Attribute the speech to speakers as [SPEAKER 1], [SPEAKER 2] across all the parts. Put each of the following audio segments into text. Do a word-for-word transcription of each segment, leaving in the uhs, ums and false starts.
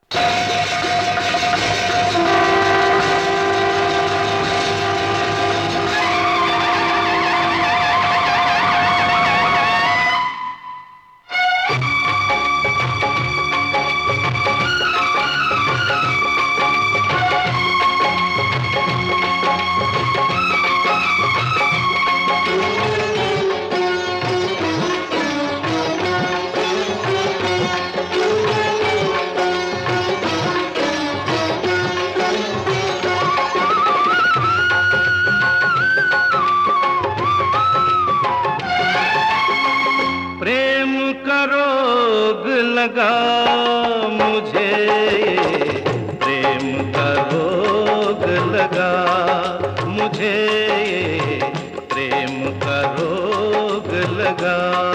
[SPEAKER 1] लगा मुझे, प्रेम का रोग लगा मुझे, प्रेम का रोग लगा।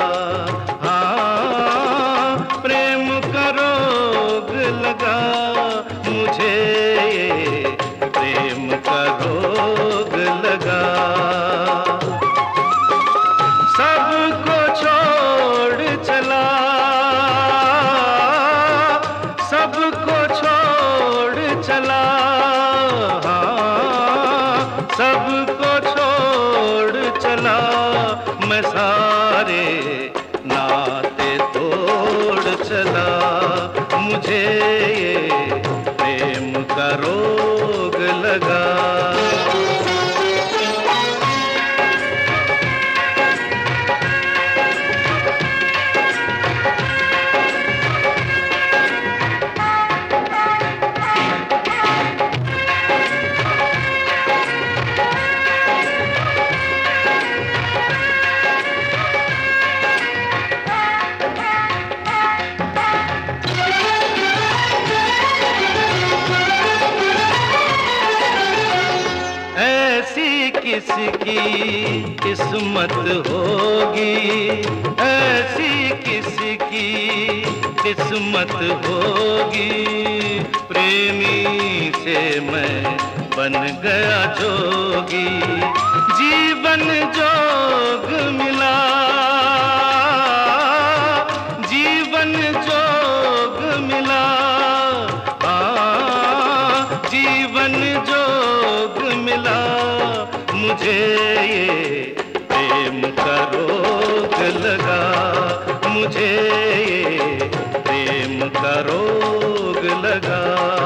[SPEAKER 1] हाँ, प्रेम का रोग लगा मुझे, प्रेम का रोग लगा। सबको छोड़ चला, सबको छोड़ चला, हाँ, सबको छोड़ चला। मैं सारे नाते तोड़ चला, मुझे ये प्रेम का रोग लगा। किसकी किस्मत होगी, ऐसी किसकी किस्मत होगी। प्रेमी से मैं बन गया जोगी, जीवन जोग मिला, जीवन जोग मिला। हाँ, जीवन जोग मिला। मुझे ये प्रेम का रोग लगा, मुझे ये प्रेम का रोग लगा।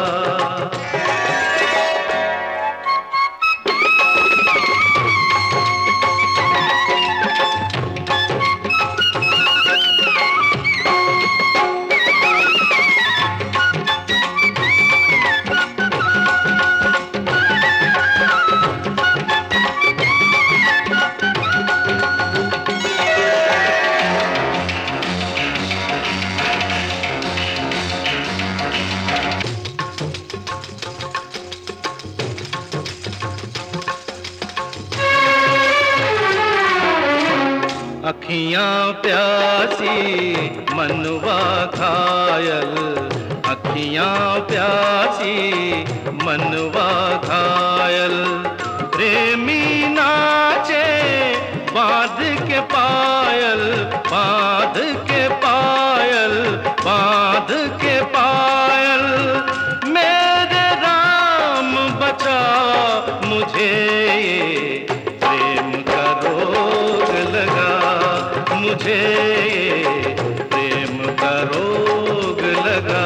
[SPEAKER 1] अखियाँ प्यासी मनवा घायल, अखियाँ प्यासी मनवा घायल। प्रेमी नाचे बांध के पायल, बांध के पायल, बांध के पायल। मेरे राम बचा मुझे, प्रेम का रोग लगा मुझे, प्रेम का रोग लगा।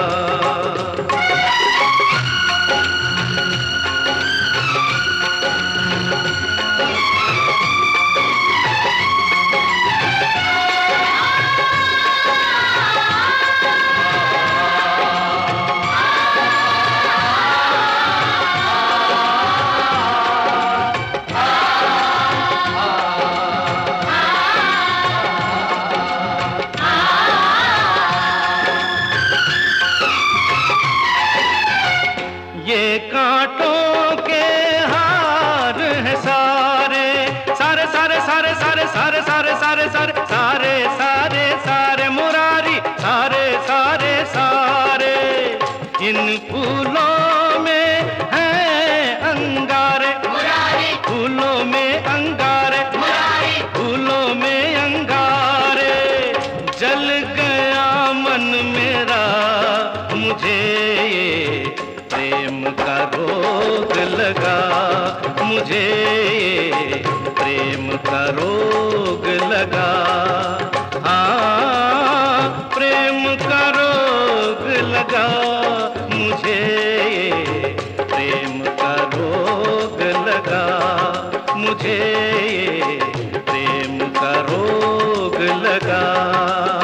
[SPEAKER 1] ये कांटों के हार हैं सारे, सारे सारे सारे सारे सारे सारे सारे सारे सारे सारे सारे मुरारी, सारे सारे सारे। इन फूलों में हैं अंगारे, मुरारी, फूलों में अंगारे, मुरारी, फूलों में अंगारे। जल गया मन मेरा, मुझे मुझे ये प्रेम का रोग लगा। हाँ, प्रेम का रोग लगा मुझे, ये प्रेम का रोग लगा मुझे, ये प्रेम का रोग लगा।